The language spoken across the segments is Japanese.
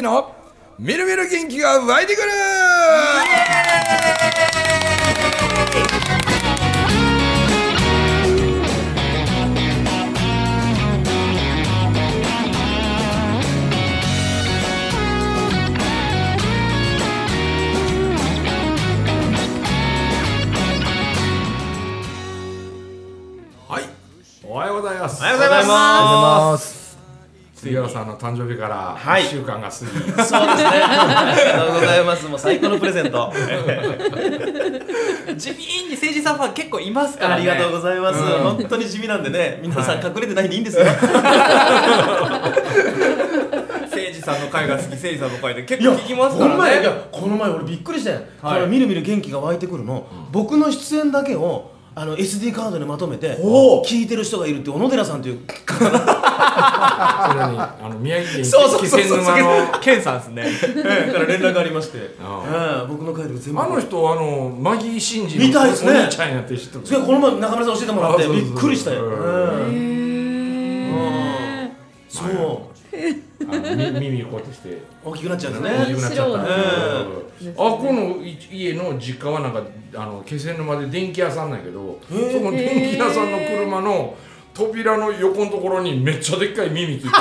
のみるみる元気が湧いてくる。はい、おはようございます。 おはようございます。 杉原さんの誕生日から1週間が過ぎ、 そうですね。ありがとうございます。もう最高のプレゼント。 地味に政治さんファン結構いますからね。 ありがとうございます。本当に地味なんでね、皆さん隠れてないんでいいんですよ。 政治さんの回が好き、政治さんの回で結構聞きますからね。 いやこの前俺びっくりしたよ。これみるみる元気が湧いてくるの。僕の出演だけをSD カードでまとめて聞いてる人がいるって小野寺さんというそれに宮城県気仙沼のケンさんですね。 から連絡ありまして、僕の回で全部あの人マギー真司みたいですね。 お兄ちゃんやって知ってる。 それこの前中村さん教えてもらってびっくりしたよ。そう耳をこうやってして大きくなっちゃうんですね。 大きくなっちゃった。この家の実家はなんか気仙沼で電気屋さんなんやけど、その電気屋さんの車の扉の横のところにめっちゃでっかい耳ついてる。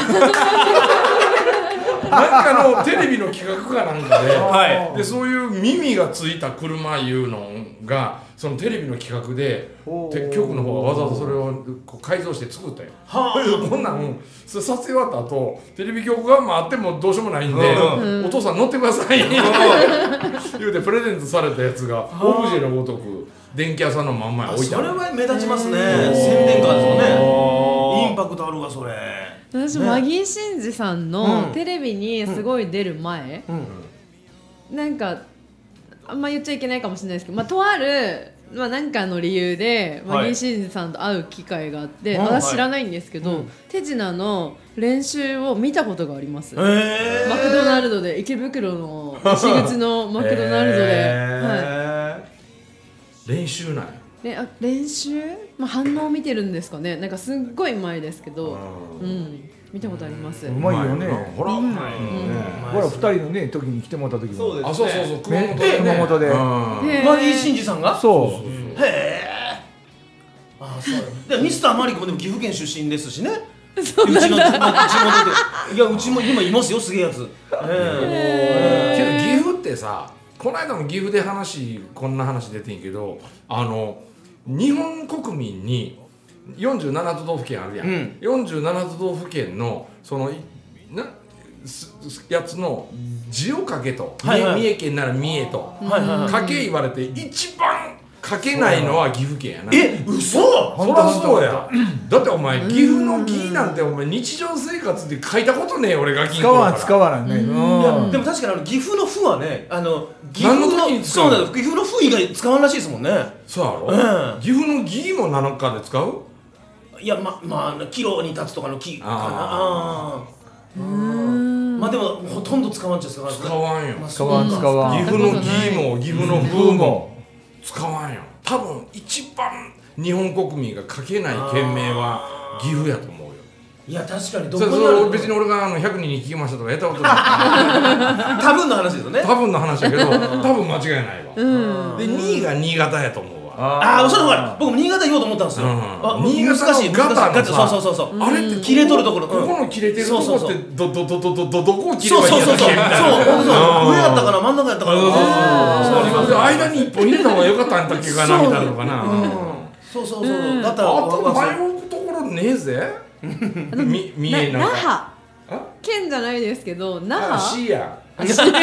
なんかのテレビの企画かなんかで、でそういう耳がついた車いうのがそのテレビの企画で局の方がわざわざそれをこう改造して作ったよ。こんなんそれ撮影終わった後テレビ局があってもどうしようもないんで、お父さん乗ってください言うてプレゼントされたやつがオブジェのごとく電気屋さんのまんまに置いてある。 それは目立ちますね。宣伝カーですもんね。インパクトあるわそれ。 私、マギー真司さんのテレビにすごい出る前、なんかあんま言っちゃいけないかもしれないですけど、とあるなんかの理由でマギー真司さんと会う機会があって、私知らないんですけど、手品の練習を見たことがあります。マクドナルドで、池袋の西口のマクドナルドで、 練習なんや。 練習、反応を見てるんですかね。なんかすっごい前ですけど、見たことあります。 うまいよね。 ほら、ほら2人のね時に来てもらった時も。 そうですね。 そう熊本で。 マギー真司さんが。 そう。 へえ。そう。でミスターマリコもでも岐阜県出身ですしね。うちの地元で、いやうちも今いますよすげえやつ。 けど岐阜ってさ、この間も岐阜でこんな話出てんけど、日本国民に47都道府県あるやん、47都道府県のそのやつの字を書けと、三重県なら三重と書け言われて一番書けないのは岐阜県やな。 嘘。 そりゃそうや。だってお前岐阜の岐なんてお前日常生活で書いたことねえ。俺が岐阜から使わないね。 でも確かに岐阜の「府」はね、岐阜何の時に使うの？ そうなんです。岐阜の「府」以外使わんらしいですもんね。 そうやろ。岐阜の岐も何かで使う？ いやキロに立つとかの「キ」かな。でもほとんど使わんちゃうから。 使わんよ。 使わん。岐阜の岐も岐阜の府も使わんよ。多分一番日本国民が書けない県名は岐阜やと思うよ。 いや確かにどこにある。 別に俺が100人に聞きましたとかやったことない。 多分の話ですよね。 多分の話だけど多分間違いないわ。で2位が新潟やと思うわ。 それほら僕も新潟言おうと思ったんですよ。 新潟のガタのさ、 そうあれって切れ取るところ、 ここの切れてるとこってどこを切ればいいんだっけみたいな。 上やったかな真ん中やったかな。 間に一本入れた方が良かったんだっけかなみたいなのかな。 そうだったらあと迷うところねえぜ。三重なんか県じゃないですけど、那覇。 C や。そ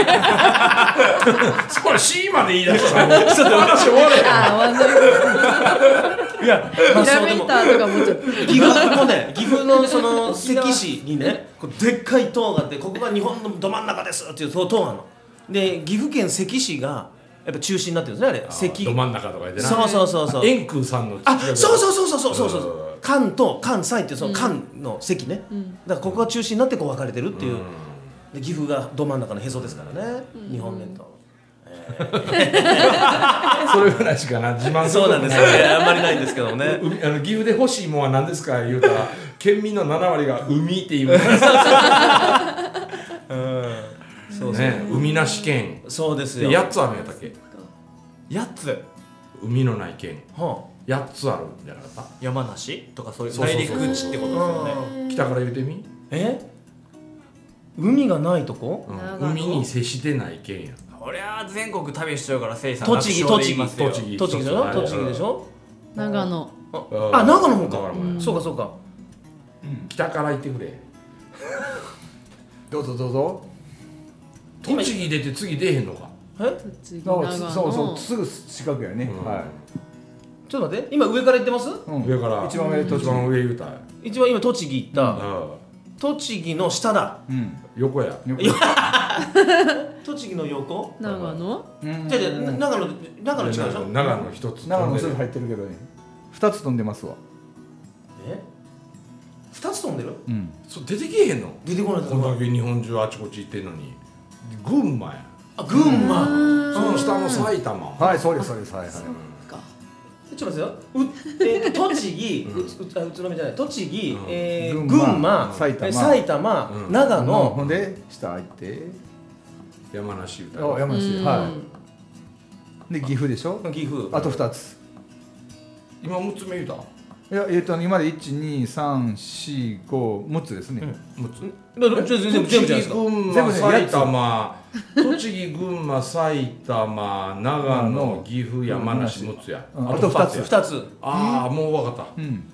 れ C まで言い出したらちょっと話終われ。 いやピラミッターとかもちょっと岐阜もね、岐阜のその関市にね、でっかい塔があって、ここが日本のど真ん中ですっていう塔があるの。で岐阜県関市がやっぱ中心になってるんですね、あれ。関ど真ん中とか言ってな。 そう円空さんの。 そう関と関西ってその関の関ね。だからここが中心になってこう分かれてるっていう。で岐阜がど真ん中のへそですからね、日本列島。 それぐらいしかな自慢する。 そうなんですよね。あんまりないんですけどね。 岐阜で欲しいもんは何ですか言うたら県民の7割が海って言うんです。 そうね、海なし県そうですよ。 で8つあるんやったっけ。 8つ海のない県は 8つあるんじゃなかった。 山梨とかそういうそうそうそう内陸地ってことですよね。 北から言うてみ、 海がないとこ？ 長野海に接してない県や。 こりゃ全国旅しちゃうからせいさん栃木楽勝で言いますよ栃木栃木でしょ？栃木でしょ？ 長野。 あ、長野の方か。 長野もやそうかそうか。 北から行ってくれ。 どうぞどうぞ。 栃木出て次出えへんのか。 栃木、 そう長野。 そうすぐ近くやね。はちょっと待って、今上から行ってます？ い。うん上から一番上栃木。 一番上言うたら、 一番今栃木行った。 うん、 栃木の下だ。 うん。 横や。 栃木の横？ 長野。 じゃ長野違うでしょ？ 長野一つ長野すぐ入ってるけどね。2つ飛んでますわ。 2つ飛んでる？ うん。 そう出てけえへんの。 出てこないこんだけ日本中あちこち行ってんのに群馬や。 あ、群馬。 その下の埼玉。 はい、そうですそうです。はいはい。 ちょっと待ってよ。栃木、宇都宮じゃない。栃木、 群群馬馬、 埼玉埼玉、長ほ野。 んで下入って。 山梨歌あ、山梨。はい。で岐阜でしょ。 岐阜。 あと2つ。 今6つ目言うた。 いや今まで1、2、3、4、5、6つですね。 6つ。 全部じゃないですか。 群馬、埼玉、栃木、群馬、埼玉、長野、岐阜、山梨6つや。 うんあと2つ。 2つ。 ああ、もう分かった。 うん。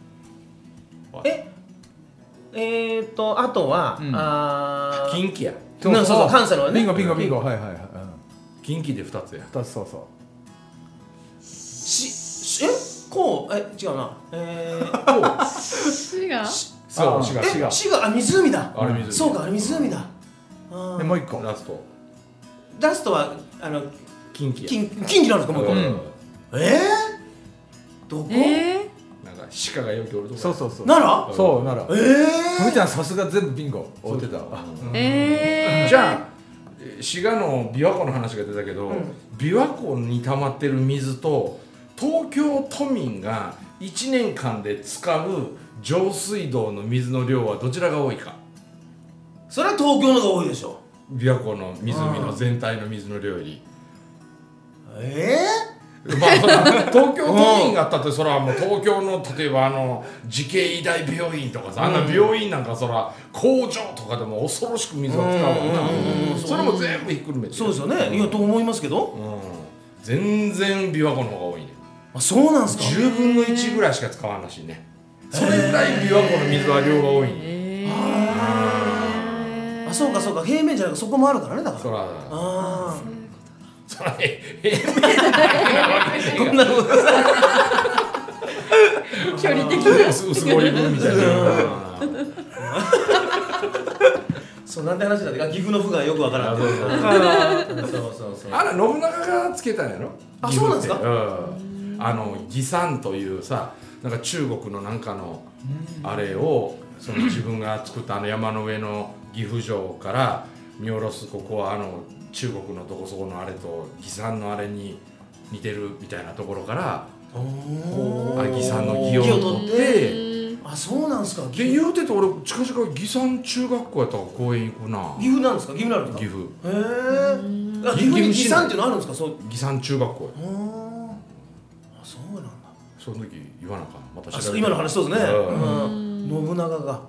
あとは、 近畿や。 そう関西のはね。 ビンゴビンゴビンゴ。はいはいはい。 近畿で2つや。 2つそうそう。 違うな。 滋賀。 そう、滋賀。 滋賀、あ、湖だ。 あれ湖。 そうか、あれ湖だ。 でもう1個。 ラスト。 ラストは近畿や。 近畿なんですか、もう一うん個。どこ？ なんか鹿がよくおるとこ。 そうそうそう。 奈良？ そう奈良。ふみちゃんさすが全部ビンゴ追ってた。 じゃあ滋賀の琵琶湖の話が出たけど、琵琶湖に溜まってる水と東京都民が1年間で使う上水道の水の量はどちらが多いか。 それは東京のが多いでしょ。 琵琶湖の湖の全体の水の量より。まあ、東京都民があったってそれはもう東京の例えば慈恵医大病院とかさ、あんな病院なんかそら工場とかでも恐ろしく水を使うわな。それも全部ひっくるめて。 そうですよね。いやと思いますけど。 全然琵琶湖の方が多いね。 あ、そうなんですか。 10分の1ぐらいしか使わんらしいね。それぐらい琵琶湖の水は量が多いね。 あ、そうかそうか。平面じゃなくてそこもあるからね、だから。 そらそらこんなの距離的な。 すごい分みたいな。 そう、なんて話だって、岐阜の府がよくわからん。そうそうそう。 あれ信長がつけたんやろ。 あ、そうなんですか。 義山というさ、なんか中国のなんかのあれをその自分が作った山の上の岐阜城から見下ろす、ここは中国のどこそこのあれと義山のあれに似てるみたいなところから義山の義を取って。 あ、そうなんですか。 で言うてて俺近々義山中学校やったから公園行くな。 岐阜なんですか。岐阜なんですか。 岐阜。 へえ。岐阜に義山っていうのあるんですか。そう。 義山中学校や。 あ、そうなんだ。 その時言わなあかん。また調べて。 今の話そうですね。信長が。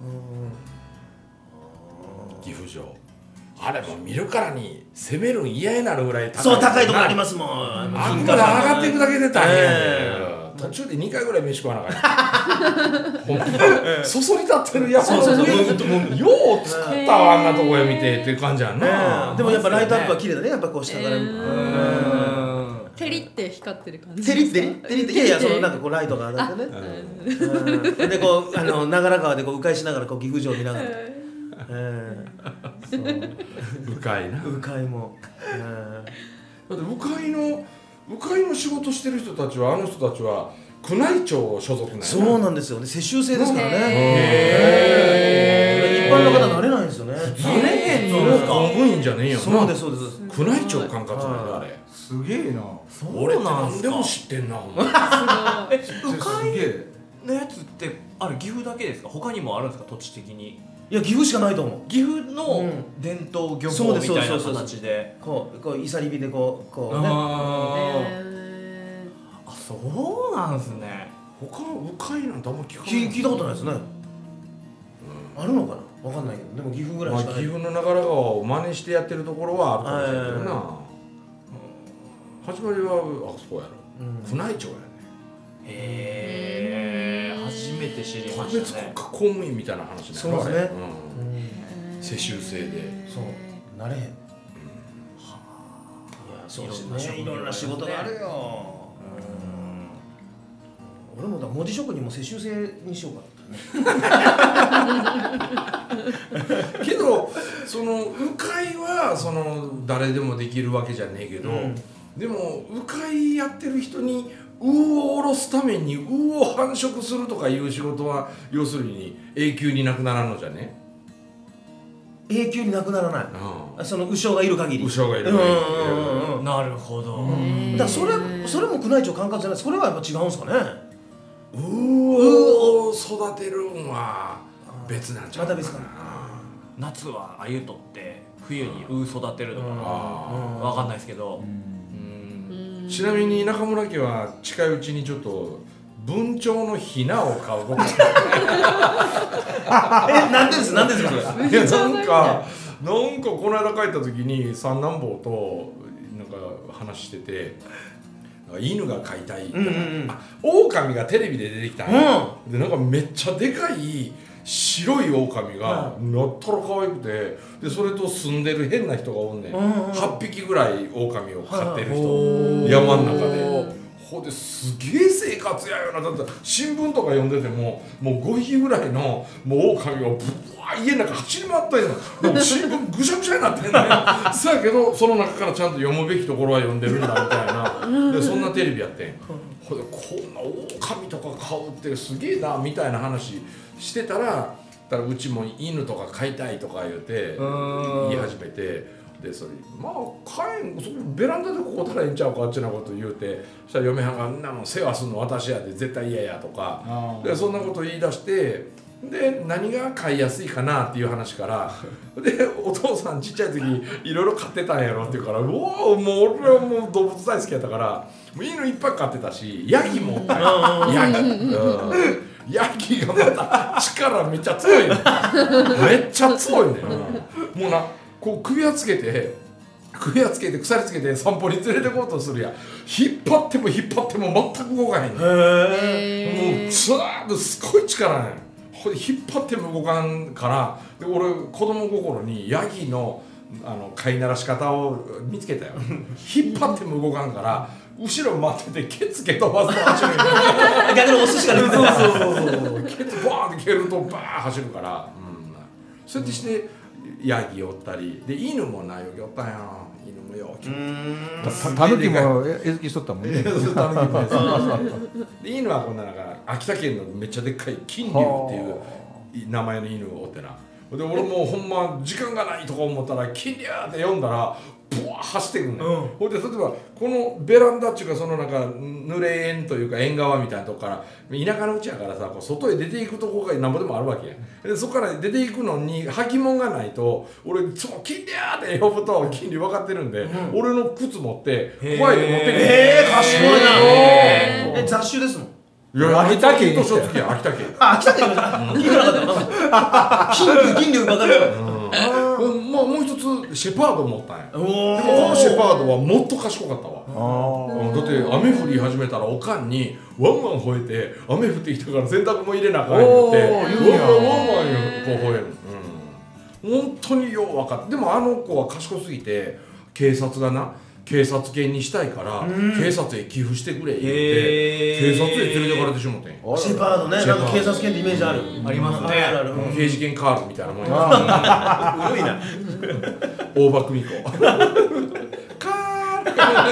岐阜城。あれも見るからに攻めるん嫌になるぐらい高い。 そう、高いところありますもん。 あんまで上がっていくだけで大変やで。途中で2回ぐらい飯食わなあかん。ほんまそそり立ってる山の上によう作ったわ、あんなとこへ見てっていう感じやんな。 でもやっぱライトアップは綺麗だね。やっぱこう下から。 照りって光ってる感じ。 照りっていやいや、そのなんかこうライトが当たってね。でこう長良川でこう迂回しながらこう岐阜城を見ながら。 迂回な。 迂回も。 だって鵜飼の仕事してる人たちは人たちは宮内庁所属なんやな。 そうなんですよね。世襲制ですからね。一般の方なれないんですよね。なれへんのですか。 公務員じゃねえよな。 そうですそうです。 宮内庁管轄なんだあれ。 すげえな。 俺って何でも知ってんな。 鵜飼のやつってあれ岐阜だけですか。他にもあるんですか、土地的に。 いや岐阜しかないと思う。 岐阜の伝統漁法みたいな形でこうイサリビでこうね。 あ、そうなんですね。 他鵜飼なんてあんま聞かない。 聞いたことないですね。あるのかな、わかんないけど、でも岐阜ぐらいしかない。 岐阜の長良川を真似してやってるところはあるかもしれないけどな。始まりはあそこやろ。宮内庁やね。 へえ、初めて知りま特別したね。 国家公務員みたいな話ね。 そうですね。 世襲制で。 そうなれへん。いやそうですね。いろんな仕事があるよ。俺もだ文字職人も世襲制にしようかな。 けどその鵜飼はその誰でもできるわけじゃねえけど、でも鵜飼やってる人に鵜を下ろすために鵜を繁殖するとかいう仕事は要するに永久になくならんのじゃね。 永久になくならない。その鵜匠がいる限り。 鵜匠がいる限り。 なるほど。 だからそれも宮内庁管轄じゃない。それはやっぱ違うんですかね。 鵜を育てるんは別なんちゃうかな。 また別かな。 夏は鮎取って冬に鵜育てるとかわかんないですけど。 ちなみに中村家は近いうちにちょっと文鳥のヒナを買うことなんでですそれ。 いやなんかこの間帰った時に三男坊となんか話してて犬が飼いたいって、狼がテレビで出てきたんや、でなんかめっちゃでかい白い狼がなったら可愛くて、でそれと住んでる変な人がおんねん、8匹ぐらい狼を飼ってる人、山の中で。ほんですげえ生活やよな。だって新聞とか読んでてももう5匹ぐらいのもう狼がブワー家の中走り回ったんやの。もう新聞ぐしゃぐしゃになってんねんそやけどその中からちゃんと読むべきところは読んでるんだみたいなでそんなテレビやってん。ほんでこんな狼とか飼うってすげえなみたいな話してたらうちも犬とか飼いたいとか言って言い始めて。でそれまあベランダでここたらええんちゃうかってなこと言うて、そしたら嫁はんが「んなもん世話すんの私やで絶対嫌や」とかでそんなこと言い出して、で何が飼いやすいかなっていう話からでお父さんちっちゃい時いろいろ飼ってたんやろって言うから「もう俺はもう動物大好きやったからもう犬いっぱい飼ってたしヤギもおったんやヤギ。ヤギがまた力めっちゃ強いねめっちゃ強いねもうなこう首輪つけて鎖つけて散歩に連れてこうとするやん。引っ張っても全く動かへんねん。もうツーッとすごい力ねん。これ引っ張っても動かんからで俺子供心にヤギの飼いならし方を見つけたよ引っ張っても動かんから後ろ待っててケツ蹴飛ばすと走る逆にお寿司が出てた。 そうケツバーンって蹴るとバーン走るから、そうやってしてヤギおったりで犬もなよぎおったんや。犬もよタヌキも餌付きしとったもんね。 で犬はこんななんか秋田県のめっちゃでっかい金龍っていう名前の犬をおってな。で俺もうほんま時間がないとか思ったら金龍って読んだらブワー走ってくんねん。ほんで例えばこのベランダっていうかそのなんか濡れ縁というか縁側みたいなとこから田舎のうちやからさこう外へ出ていくとこがなんぼでもあるわけや。でそこから出ていくのに履物がないと俺そう金龍って呼ぶと金龍分かってるんで、俺の靴持って怖いで持ってくる。 賢いな。雑種ですもん。 いや秋田県と書付きや秋田県。 秋田県じゃ聞いてなかった。金龍ばかりだ。 まあもう一つシェパード持ったんや。でもこのシェパードはもっと賢かったわ。だって雨降り始めたらおかんにワンワン吠えて雨降ってきたから洗濯も入れなあかん言ってワンワンこう吠える。本当によう分かった。でもあの子は賢すぎて警察犬にしたいから警察へ寄付してくれ言って警察へ連れてかれてしもてん。 シェパードね、なんか警察犬ってイメージある。 ありますね。 刑事犬カールみたいなもんや。 古いな。 大場久美子カー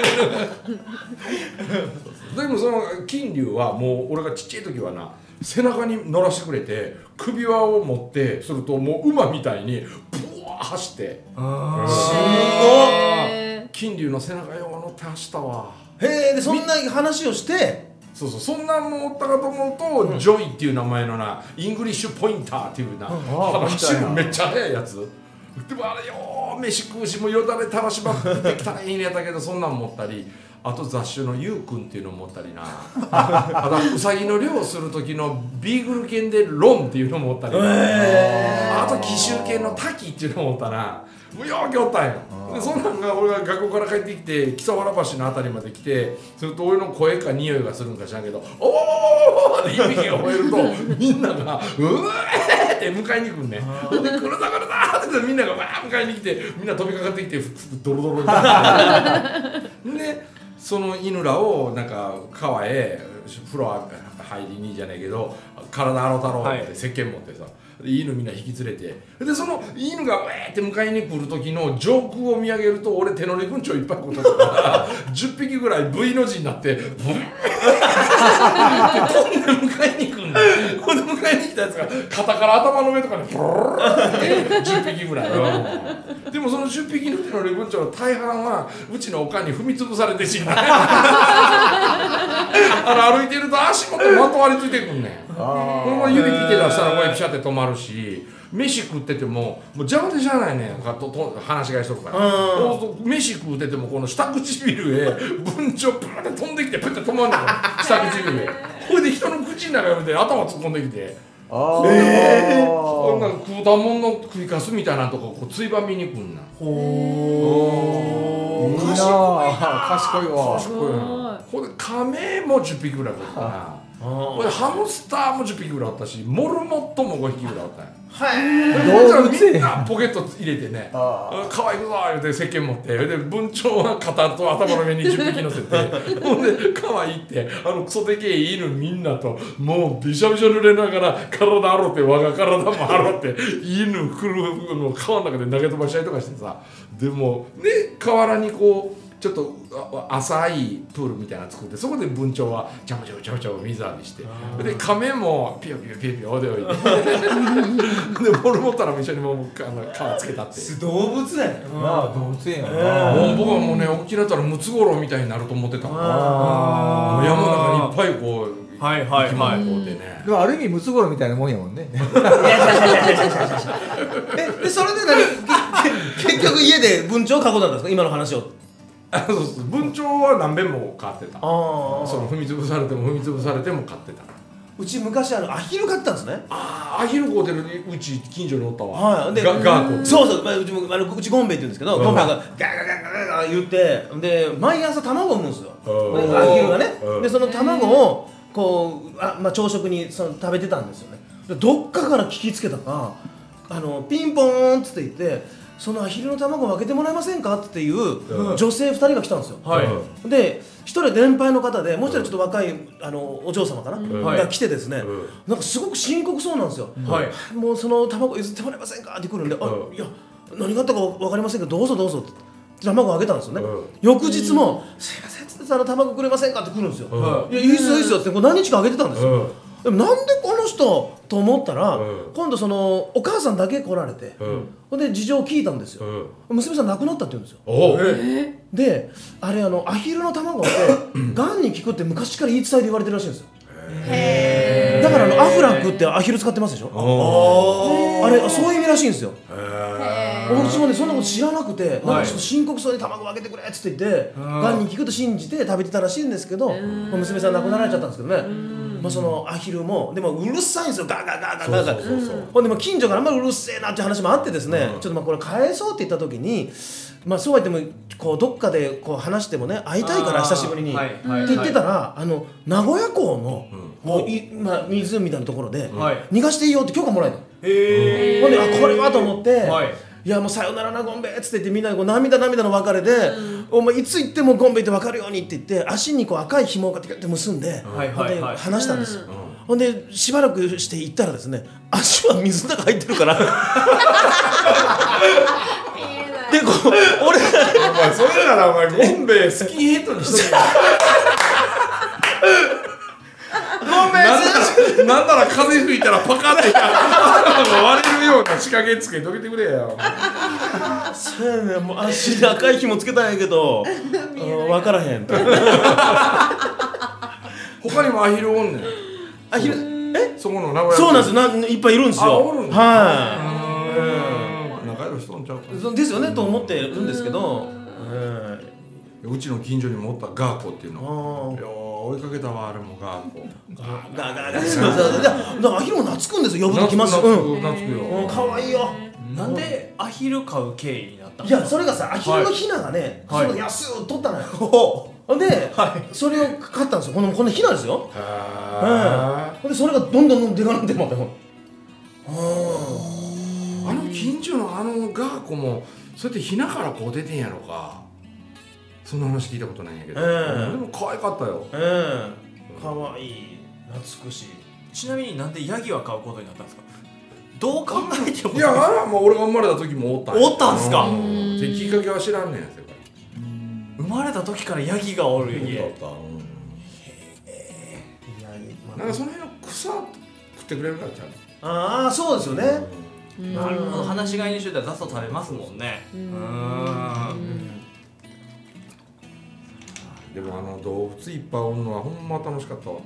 ルでもその金龍はもう俺がちっちゃい時はな背中に乗らしてくれて首輪を持ってするともう馬みたいにブワー走ってすごい金龍の背中よう乗って走ったわ。 へえ、でそんな話をしてそうそんなんもおったかと思うと、ジョイっていう名前のなイングリッシュポインターっていうな、走るめっちゃ速いやつでもあれよ飯食うしもよだれ垂らしまくってきたらいいんやったけど、そんなん持ったり、あと雑種のゆうくんっていうのを持ったりなあとウサギの猟をする時のビーグル犬でロンっていうのも持ったり、あと奇襲犬のタキっていうのも持ったな、もうようけおったんよ。でそんなんが俺が学校から帰ってきて木曽原橋のあたりまで来て、すると俺の声か匂いがするんか知らんけど「おお!」って一匹が吠えるとみんなが「うえ!」って迎えに来るね。ほんで「来るな来るな!」って言ってみんながわー迎えに来て、みんな飛びかかってきてドロドロになってでその犬らをなんか川へ風呂入りにじゃないけど体洗うたろうって石鹸持ってさ、犬みんな引き連れて、でその犬がウェーって迎えに来る時の上空を見上げると、俺手乗り文鳥いっぱいことだから10匹ぐらい V の字になってブーって飛んで迎えに来るんだよ。ほんで迎えに来たやつが肩から頭の上とかにブーって10匹ぐらいでもその10匹の手乗り文鳥の大半はうちのおかんに踏み潰されて死んだ歩いてると足元まとわりついてくんねん。このまま指切って出したらこれピシャって止まるし、飯食っててももう邪魔でしゃあないねんかと話し飼いしとるから、飯食っててもこの下唇へ文鳥プラって飛んできてプッて止まんねん下唇へこれで人の口の中で頭突っ込んできて、こんな食うたもんの食いかすみたいなとこついばみにくんな。 賢いわ。 ほんで亀も10匹ぐらいおったな。ほんでハムスターも10匹ぐらいおったし、モルモットも5匹ぐらいおったんや。動物みんなポケット入れてね、可愛いくぞ言うて石鹸持って、で文鳥は肩と頭の上に10匹乗せてほんで可愛いってクソでけえ犬みんなともうびしょびしょ濡れながら体洗って我が体も洗って犬来るの川の中で投げ飛ばしたりとかしてさ、でもね河原にこうちょっと浅いプールみたいなの作って、そこで文鳥はちゃぶちゃぶちゃぶちゃぶ水浴びして、で亀もピヨピヨピヨピヨ泳いででボール持ったら一緒にもう皮つけたって動物だよなあ、動物園やな。 僕はもうね大きなったらムツゴロウみたいになると思ってた。山の中にいっぱいこう生き物こうでね。 でもある意味ムツゴロウみたいなもんやもんね。 でそれで結局家で文鳥を囲んだんですか、今の話を。 そうそう文鳥は何遍も飼ってた。その踏み潰されても踏み潰されても飼ってた。 うち昔アヒル飼ってたんですね。 アヒル飼うてるうち近所におったわ。 はい。でガーコ。 そうそう、うちもうちゴンベイって言うんですけど、ゴンベイがガーガーガーガー言って、で毎朝卵を産むんですよ。アヒルがね。でその卵をこう朝食に食べてたんですよね。でどっかから聞きつけたか、ピンポーンっつって言って。そのアヒルの卵を分けてもらえませんかっていう女性2人が来たんですよ。で1人は年配の方で、もう1人はちょっと若いお嬢様かな、が来てですね、なんかすごく深刻そうなんですよ。もうその卵譲ってもらえませんかって来るんで、いや何があったか分かりませんけどどうぞどうぞって卵をあげたんですよね。翌日もすいませんって卵くれませんかって来るんですよ。いやいいっすよいいっすよって何日かあげてたんですよ。でもなんでこの人と思ったら、今度そのお母さんだけ来られて、ほんで事情を聞いたんですよ。娘さん亡くなったって言うんですよ。であれアヒルの卵ってがんに効くって昔から言い伝えで言われてるらしいんですよ。だからアフラックってアヒル使ってますでしょ。あれそういう意味らしいんですよ。私もねそんなこと知らなくて、なんかちょっと深刻そうに卵あげてくれっつって言ってがんに効くと信じて食べてたらしいんですけど、娘さん亡くなられちゃったんですけどね。そのアヒルもでもうるさいんですよ、ガーガーガーガーガーガー。ほんで近所からあんまりうるせえなっていう話もあってですね、ちょっとこれ返そうって言った時に、そうは言ってもこうどっかでこう話してもね会いたいから久しぶりにって言ってたら、名古屋港の湖みたいなところで逃がしていいよって許可もらえた。ほんでこれはと思って。いやもうさよならなゴンベイっつって言ってみんなでこう涙の別れで、お前いつ行ってもゴンベイって分かるようにって言って足にこう赤い紐をかけて結んで話したんですよ。ほんでしばらくして行ったらですね、足は水の中入ってるからでこう俺お前それならお前ゴンベイスキンヘッドにしとけなんなら風吹いたらパカって割れるような仕掛けつけとけてくれよ。 そうやね、もう足に赤い紐つけたんやけど分からへんって他にもアヒルおんねん。 アヒルそこの名古屋。 そうなんです。いっぱいいるんですよ。 おるんだ。仲良い人んちゃうか。 ですよねと思ってるんですけど、 うちの近所にもおったガーコっていうの。いや追いかけたわあれもガーコ。 ガーそうだからアヒルも懐くんですよ。呼ぶと来ます。 懐くよ。 可愛いよ。 なんでアヒル飼う経緯になったんいですか？ やそれがさアヒルのヒナがね、その安を取ったのよ。で、それを飼ったんですよ。このヒナですよ。でそれがどんどんでかなってまた。あの近所のあのガーコもそうやってヒナからこう出てんやろか。そんな話聞いたことないんやけど。でも可愛かったよ。 可愛い、懐くし。 ちなみになんでヤギは飼うことになったんですか？どう考えても。 いやもう俺が生まれた時もおったんすか？ きっかけは知らんねん。 生まれた時からヤギがおる家。 なんかその辺の草食ってくれるからちゃう。 ああそうですよね。 なるほど。放し飼いにしてたら雑草食べますもんね。 でも動物いっぱいおるのはほんま楽しかったわ。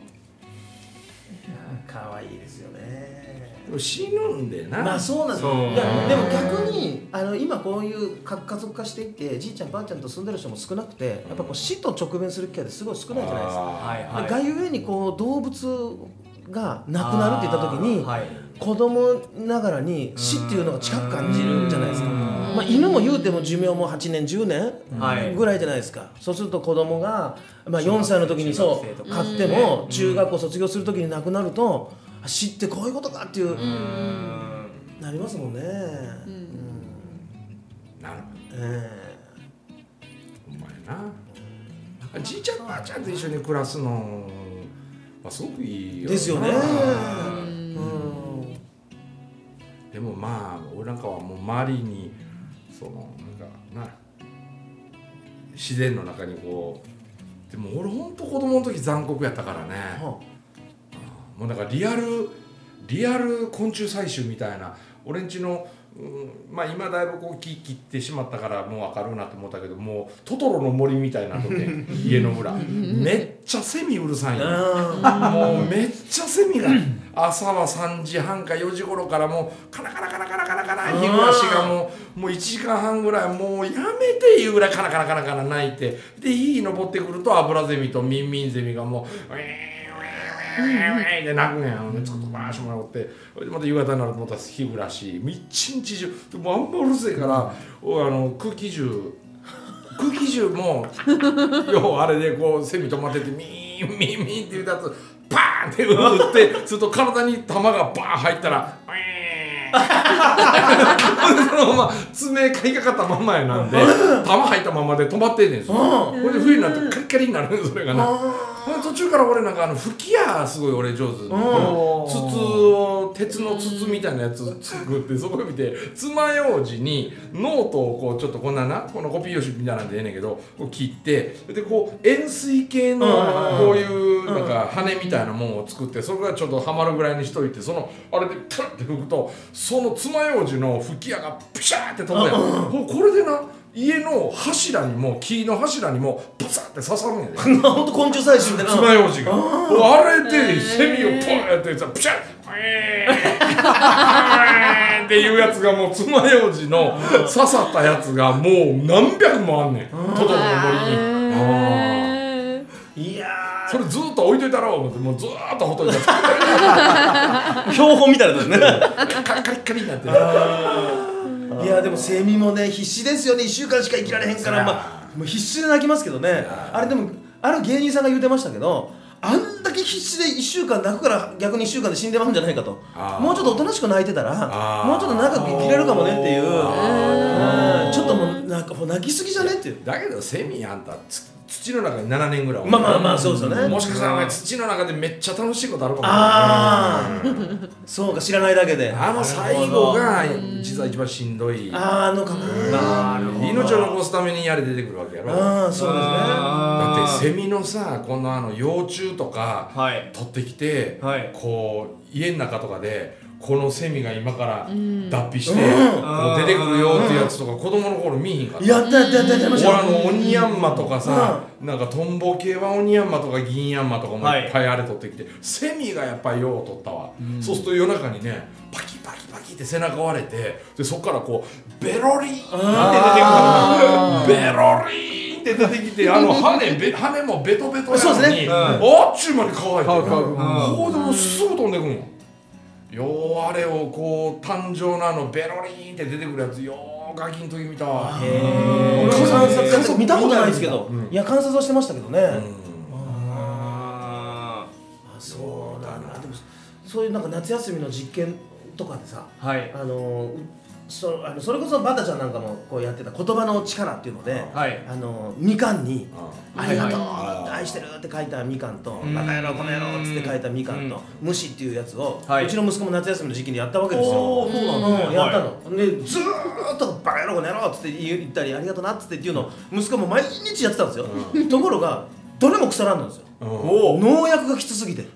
可愛いですよね。 でも死ぬんでな。 まあそうなんですよ。いやでも逆に今こういう家族化していってじいちゃんばあちゃんと住んでる人も少なくて、やっぱこう死と直面する機会ってすごい少ないじゃないですか。がゆえにこう動物が亡くなるって言った時に、子供ながらに死っていうのが近く感じるじゃないですか。まあ犬も言うても寿命も8年10年ぐらいじゃないですか。そうすると子供がまあ4歳の時にそう飼っても中学校卒業する時に亡くなると死ってこういうことかっていうなりますもんね。 なるほど。お前な。じいちゃんばあちゃんと一緒に暮らすのはすごくいいよ。 ですよね。 でもまあ俺なんかはもう周りになんかな自然の中にこうでも俺ほんと子供の時残酷やったからね。もうなんかリアル昆虫採集みたいな俺んちの、まあ今だいぶこう木切ってしまったからもう分かるなと思ったけどもうトトロの森みたいなとこで家の裏めっちゃセミうるさいよ。もうめっちゃセミが朝は3時半か4時頃からもうカナカナカナカナカナカナヒグラシがもう1時間半ぐらいもうやめていうぐらいカナカナカナカナ鳴いてで日登ってくるとアブラゼミとミンミンゼミがもうで泣くねん。ちょっとバーッしもらってまた夕方になるとまた日暮らし一日中もうあんまうるせえから空気銃も要はあれでこうセミ止まっててミーンミーンミーンっていうやつパーンって撃ってすると体に弾がバーン入ったらそのまま爪かいかかったまんまやなんで弾入ったままで止まってんねんすよ。これで冬になってカリカリになるねんそれがな。途中から俺なんか吹き矢すごい俺上手。筒を鉄の筒みたいなやつ作ってそこ見て爪楊枝にノートをこうちょっとこんなこのコピー用紙みたいなんでええねんけど切ってでこう円錐形のこういうなんか羽みたいなもんを作ってそれがちょっとはまるぐらいにしといてあれでプッて吹くとその爪楊枝の吹き矢がプシャーって飛んでこれでな家の柱にも木の柱にもパサって刺さるんやで。 ほんと昆虫採集みたいな。 爪楊枝があれでセミをポンやってさプシャッっていうやつがもう爪楊枝の刺さったやつがもう何百もあんねんトトロの森に。いやそれずっと置いといたろう思ってもうずーっとほっといた標本みたいなですね。 カリカリカリになってる。 いやでもセミもね必死ですよね。1週間しか生きられへんからもう必死で泣きますけどね。あれでもある芸人さんが言うてましたけどあんだけ必死で1週間泣くから逆に1週間で死んでまうんじゃないかと。もうちょっとおとなしく泣いてたらもうちょっと長く生きれるかもねっていうちょっともうなんか泣きすぎじゃねっていう。 だけどセミあんた土の中に7年ぐらいまあそうですよね。 もしかしたらお前土の中でめっちゃ楽しいことあるかもしれない。 そうか知らないだけで最後が実は一番しんどい。命を残すためにやれ出てくるわけやろ。 そうですね。 だってセミのさ幼虫とか取ってきてこう家の中とかでこのセミが今から脱皮してこう出てくるよってやつとか子供の頃見えへんかった。 やったました。 オニヤンマとかさ、なんかトンボ系はオニヤンマとか銀ヤンマとかもいっぱいあれ取ってきて、セミがやっぱりよう取ったわ。そうすると夜中にねパキパキパキって背中割れて、でそっからこうベロリーンって出てくるからベロリーンって出てきて、羽もベトベトやのにあっちゅう間に乾いてこうでもすぐ飛んでくんよ。ようあれをこう誕生のベロリーンって出てくるやつようガキの時見たわ。 観察見たことないですけど、いや観察はしてましたけどね。そうだな。でもそういうなんか夏休みの実験とかでさ、それこそバタちゃんなんかもこうやってた言葉の力っていうので、みかんにありがとう、愛してるって書いたみかんと、バカ野郎この野郎って書いたみかんと、虫っていうやつをうちの息子も夏休みの時期にやったわけですよ。やったのでずーっとバカ野郎この野郎って言ったりありがとうなっていうのを息子も毎日やってたんですよ。ところがどれも腐らんなんですよ。農薬がきつすぎて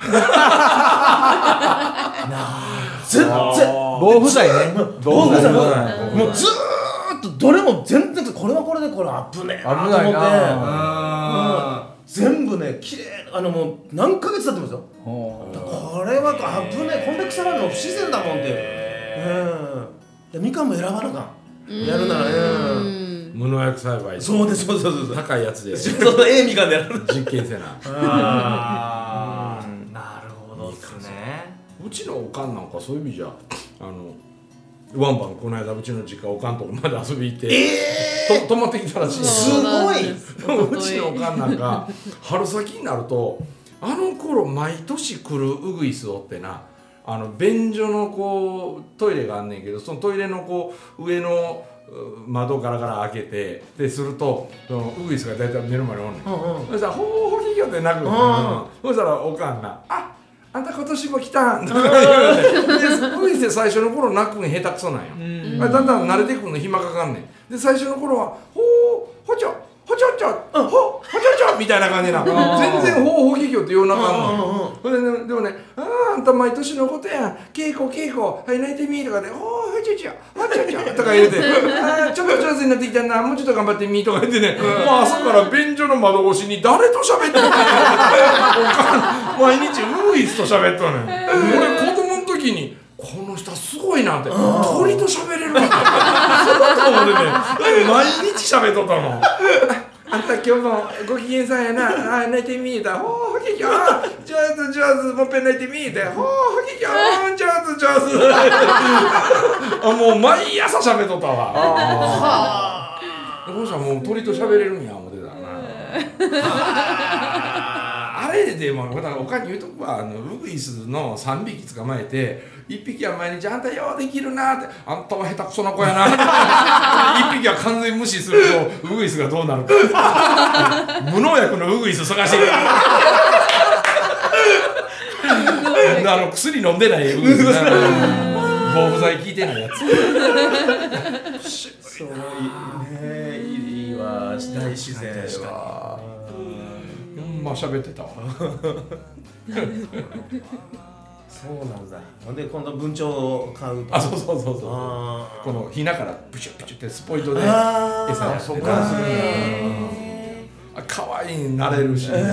全然防腐剤ね。 防腐剤もうずーっとどれも全然これはこれでこれ危ねえなと思って全部ねきれいもう何ヶ月経ってますよ。これは危ねえ、こんで腐らんの不自然だもんってでみかんも選ばなあかんやるなら無農薬栽培。 そうです高いやつでみかんでやる実験せな。 なるほどですね。 うちのおかんなんかそういう意味じゃワンバンこの間うちの実家おかんとこまで遊び行って泊まってきたらしい。 すごい。 うちのおかんなんか春先になると頃毎年来るウグイスおってな、便所のこうトイレがあんねんけど、そのトイレのこう上の窓ガラガラ開けてでするとそのウグイスが大体目の前におんねん。そしたら「ほーほききょ」って鳴くの。そしたらおかんな「あんた今年も来たん」とか言うて、ウグイスで最初の頃鳴くん下手くそなんよ。だんだん慣れてくるの暇かかんねん。で最初の頃は「ほーほちょほちょちょほちょちょ」みたいな感じな。全然「ほーほききょ」って言わなあかんのよ。でもね「あんた毎年のことやん、稽古はい泣いてみ」とかで「ほーほちょちょほちょちょ」とか言うて「ちょっと上手になってきたな、もうちょっと頑張ってみ」とか言ってね、もう朝から便所の窓越しに誰と喋ってるの毎日ウグイスと喋っとんねん。俺子供の時にこの人すごいなって、鳥と喋れるわってそうと思ってね、毎日喋っとったもん。あんた今日もご機嫌さんやな、泣いてみーたら、ほーほききょ上手もっぺん泣いてみーたら、ほーほききょ上手もう毎朝喋っとったわ。こうしたらもう鳥と喋れるんや思ってたな。あれでもおかんに言うとくわ、ウグイスの3匹捕まえて1匹は毎日あんたようできるなって、あんたは下手くそな子やな1匹は完全無視するとウグイスがどうなるか無農薬のウグイス探してる薬飲んでないウグイスな、防腐剤効いてないやつそうね、いいわ、大自然はまあ喋ってたわそうなんだ。で今度文鳥を買うと。 そうこのひなからプシュプシュってスポイトで餌やってそうか。 可愛いになれるし、でも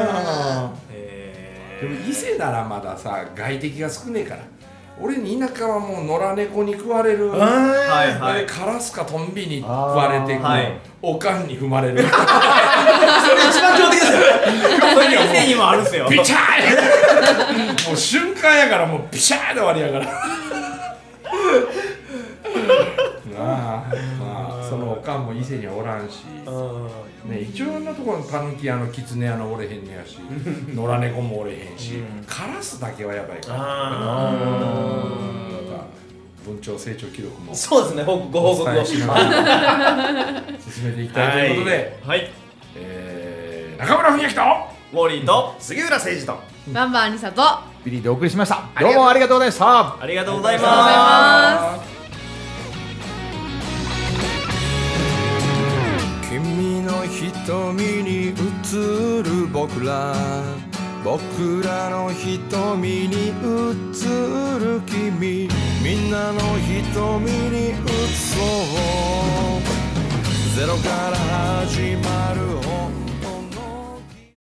伊勢ならまださ外敵が少ねえから。俺に田舎はもう野良猫に食われる、カラスかトンビに食われてくる、おかんに踏まれるそれ一番強敵ですよ伊勢にもあるんすよ。 ピチャーもう瞬間やからもうピシャーで終わりやからまあそのおかんも伊勢にはおらんし、ね、一応のところのタヌキキツネおれへんねやし野良猫もおれへんし、カラスだけはやばいから文鳥成長記録もそうですね、ご報告をしながら進めていきたいということで、中村文明とウォーリーと杉浦誠二とバンバンリサとビリーでお送りしました。どうもありがとうございました。 ありがとうございます。 君の瞳に映る僕ら僕らの瞳に映る君、みんなの瞳に映そう。ゼロから始まる